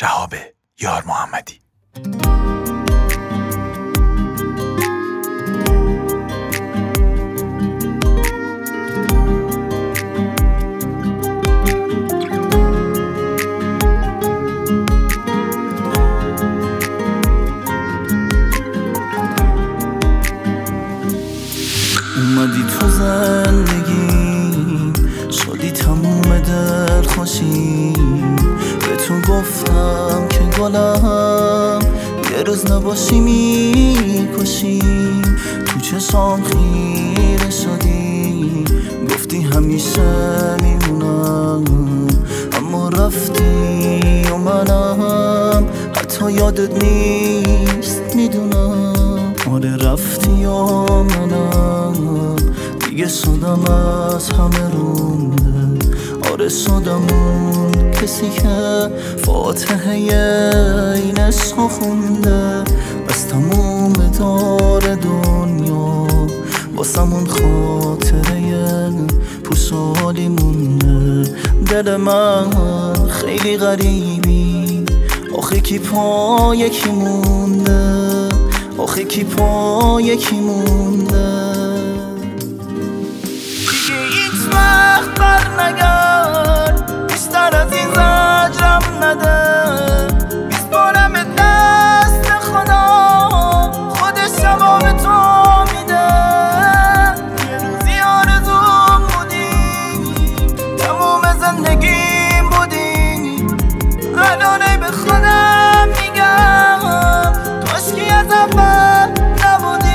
شهاب یار محمدی. اومدی تو زندگیم، شدی تموم دل خوشیم. به تو گفتم که گلم یه روز نباشی میکشیم. تو چشام خیره شدی، گفتی همیشه میمونم، اما رفتی و منم حتی یادت نیست میدونم. آره رفتی و منم دیگه شدم از همه رونده. آره شدم اون کسی که فاتحه این عشق خونده. از تموم دار دنیا واسمون خاطره پوشالی مونده. دل من خیلی غریبی، آخه کی پا یکی مونده، آخه کی پا یکی مونده. دیگه هیچ وقت بر نگرد، بیشتر از این زجرم نده. میسپارم دست خدا، خودش جواب تو میده. یه روزی آرزوم بودی، تموم زندگیم بودی. الانه به خودم میگم کاشکی از اول نبودی.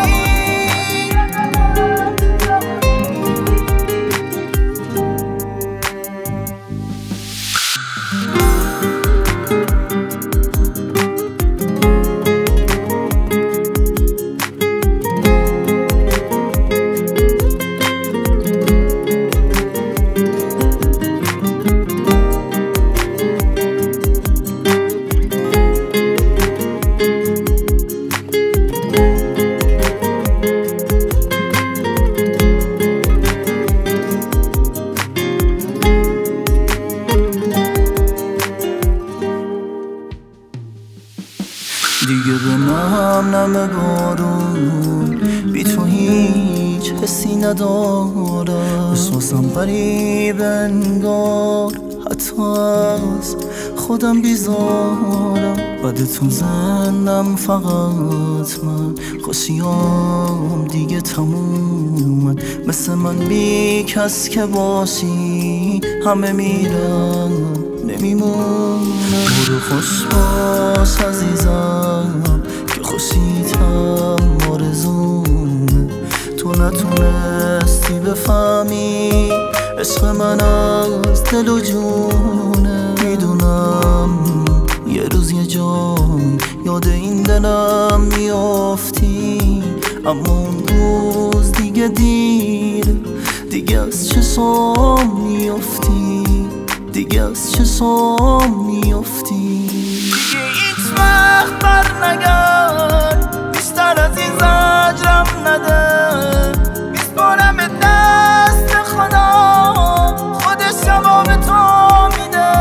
دیگه به من نم بارون، بی تو هیچ حسی ندارم. احساسم غریب انگار، حتی از خودم بیزارم. بعد تو زندم فقط من، خوشیام دیگه تمومه. مثل من بی کس که باشی، همه میرن نمیمونه. برو خوش باش عزیزم که خوشیتم آرزومه. تو نتونستی بفهمی عشق من از دل و جونه. میدونم یه روز یه جای یاد این دلم میافتی، اما اون روز دیگه دیره. دیگه از چشام میافتی، دیگه از چشام میافتی. دیگه هیچ وقت بر نگرد، بیشتر از این زجرم نده. میسپارم دست خدا، خودش جواب تو میده.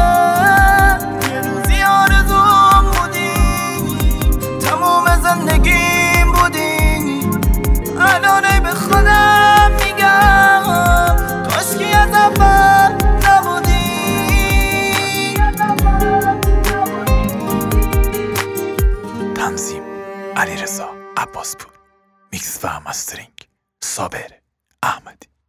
یه روزی آرزوم بودی، تموم زندگیم بودی. الانه به خودم میگم کاشکی از اول نبودی. تنظیم علیرضا عباسپور، میکس و مسترینگ صابر احمدی.